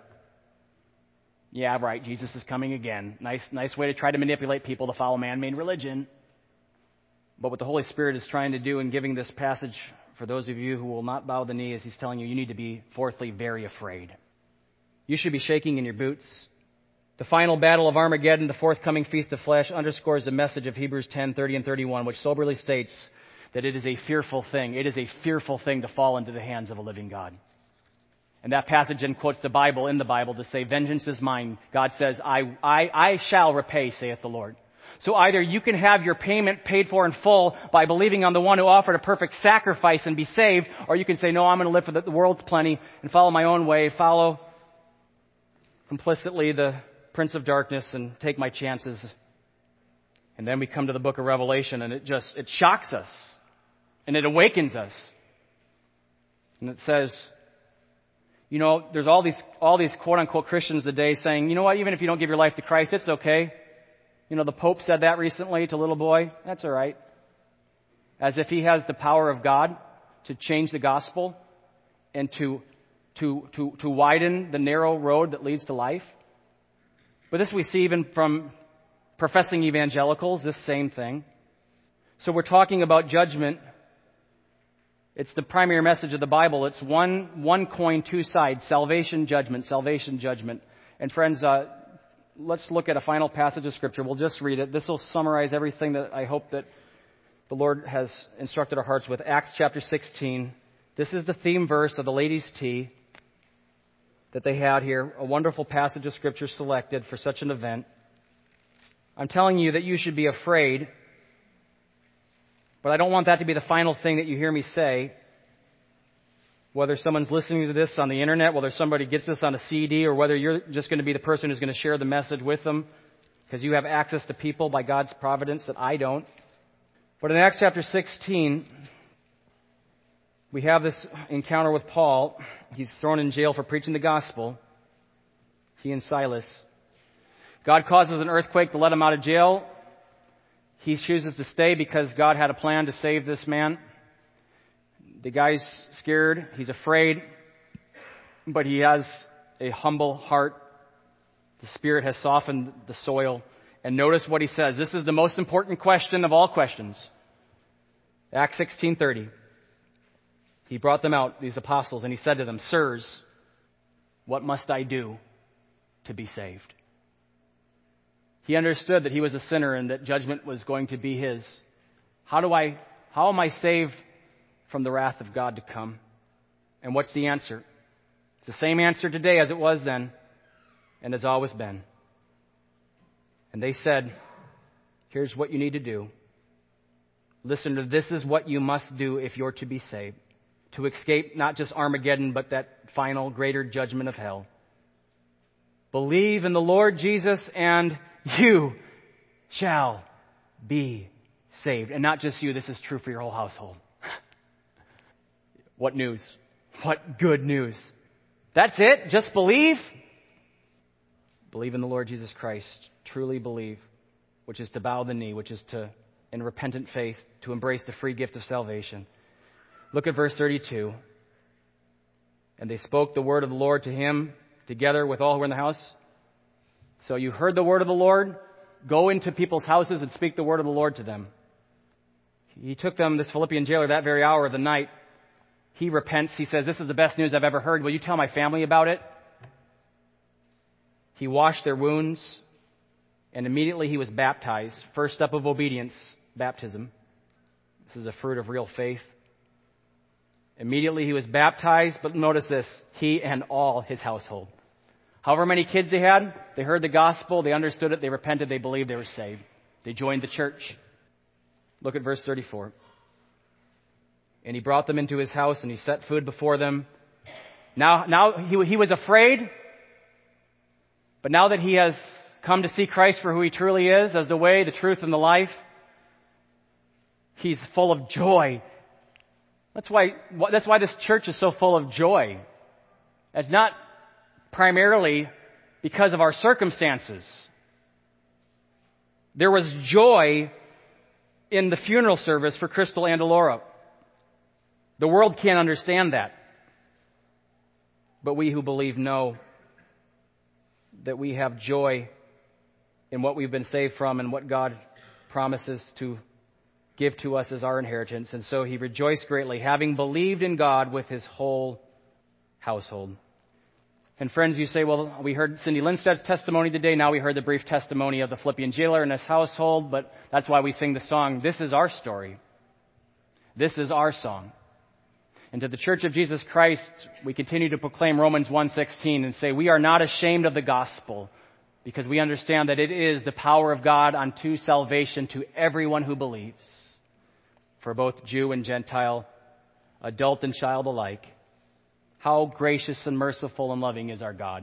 Yeah, right, Jesus is coming again. Nice way to try to manipulate people to follow man-made religion. But what the Holy Spirit is trying to do in giving this passage, for those of you who will not bow the knee, is He's telling you, you need to be, fourthly, very afraid. You should be shaking in your boots. The final battle of Armageddon, the forthcoming feast of flesh, underscores the message of Hebrews 10:30 and 31, which soberly states that it is a fearful thing. It is a fearful thing to fall into the hands of a living God. And that passage then quotes the Bible in the Bible to say, vengeance is mine. God says, I shall repay, saith the Lord. So either you can have your payment paid for in full by believing on the one who offered a perfect sacrifice and be saved, or you can say, no, I'm going to live for the world's plenty and follow my own way, follow complicitly the prince of darkness and take my chances. And then we come to the book of Revelation and it shocks us and it awakens us. And it says, there's all these quote-unquote Christians today saying, you know what, even if you don't give your life to Christ, it's okay. The Pope said that recently to a little boy. That's all right. As if he has the power of God to change the gospel and to widen the narrow road that leads to life. But this we see even from professing evangelicals, this same thing. So we're talking about judgment. It's the primary message of the Bible. It's one coin, two sides, salvation, judgment, salvation, judgment. And friends, let's look at a final passage of Scripture. We'll just read it. This will summarize everything that I hope that the Lord has instructed our hearts with. Acts chapter 16. This is the theme verse of the ladies' tea that they had here. A wonderful passage of Scripture selected for such an event. I'm telling you that you should be afraid, but I don't want that to be the final thing that you hear me say. Whether someone's listening to this on the internet, whether somebody gets this on a CD, or whether you're just going to be the person who's going to share the message with them because you have access to people by God's providence that I don't. But in Acts chapter 16, we have this encounter with Paul. He's thrown in jail for preaching the gospel. He and Silas. God causes an earthquake to let him out of jail. He chooses to stay because God had a plan to save this man. The guy's scared. He's afraid. But he has a humble heart. The Spirit has softened the soil. And notice what he says. This is the most important question of all questions. Acts 16:30. He brought them out, these apostles, and he said to them, Sirs, what must I do to be saved? He understood that he was a sinner and that judgment was going to be his. How am I saved from the wrath of God to come? And what's the answer? It's the same answer today as it was then and has always been. And they said, here's what you need to do. Listen to this is what you must do if you're to be saved. To escape not just Armageddon, but that final greater judgment of hell. Believe in the Lord Jesus and you shall be saved. And not just you, this is true for your whole household. What news? What good news. That's it? Just believe? Believe in the Lord Jesus Christ. Truly believe. Which is to bow the knee, which is to, in repentant faith, to embrace the free gift of salvation. Look at verse 32. And they spoke the word of the Lord to him together with all who were in the house. So you heard the word of the Lord. Go into people's houses and speak the word of the Lord to them. He took them, this Philippian jailer, that very hour of the night. He repents. He says, this is the best news I've ever heard. Will you tell my family about it? He washed their wounds, and immediately he was baptized. First step of obedience, baptism. This is a fruit of real faith. Immediately he was baptized, but notice this, he and all his household. However many kids they had, they heard the gospel, they understood it, they repented, they believed, they were saved. They joined the church. Look at verse 34. And he brought them into his house and he set food before them. Now he was afraid, but now that he has come to see Christ for who he truly is, as the way, the truth, and the life, he's full of joy. That's why this church is so full of joy. It's not primarily because of our circumstances. There was joy in the funeral service for Crystal Andalora. The world can't understand that. But we who believe know that we have joy in what we've been saved from and what God promises to give to us as our inheritance. And so he rejoiced greatly, having believed in God with his whole household. And friends, you say, well, we heard Cindy Lindsted's testimony today. Now we heard the brief testimony of the Philippian jailer and his household. But that's why we sing the song, This is Our Story. This is our song. And to the Church of Jesus Christ, we continue to proclaim Romans 1:16 and say, we are not ashamed of the gospel because we understand that it is the power of God unto salvation to everyone who believes, for both Jew and Gentile, adult and child alike. How gracious and merciful and loving is our God.